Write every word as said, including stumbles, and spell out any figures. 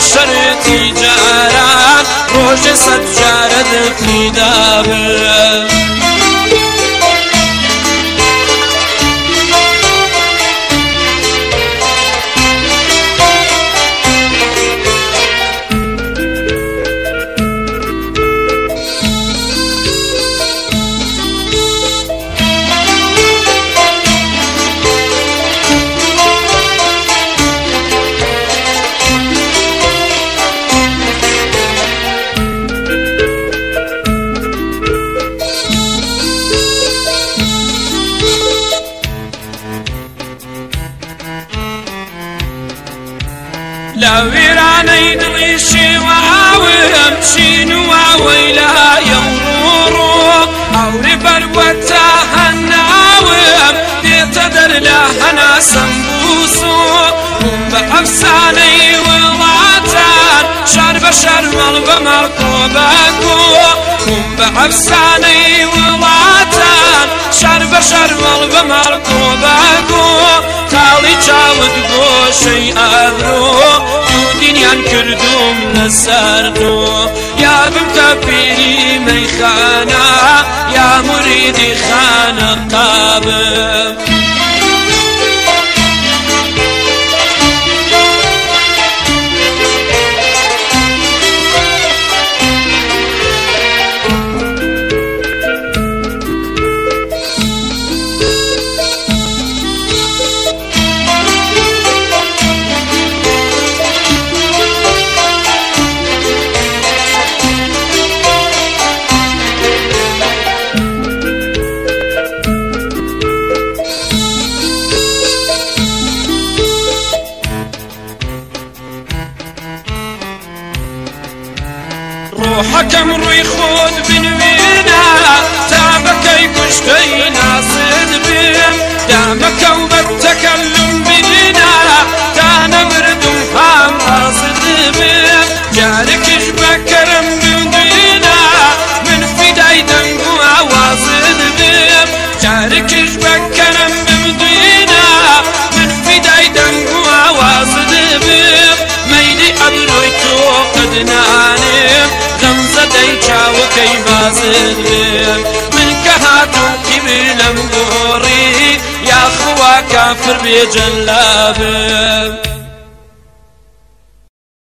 شرطي جاران روج صد جارد قيدابه لا ويراني دليشي وعاوم شينوا ويلا يورورو عوري بلوتا هناوم بيتدر لهنا سنبوسو هم بأفساني وضعتان شر بشر مال بمركوباكو هم بأفساني وضعتان شر بشر مال بمركوباكو خالي جاود گوشي أذرو دنيان كردوم لسردو يا بمتبيري ميخانا يا مريدي خانة قابل روحك امروي خود بنوينا تابكي كشكي ناصد بهم دامك وبالتكلم بينا تانا مردم فام راصد بهم جارك جبكرم بودينا من فداي دنقو عواصد بهم جارك جبكرم بودينا من فداي دنقو عواصد بهم ميدي أبروي توقدناني وكي بازد بهم من كهاتو كبير لمغوري يا خوا كافر بجلابه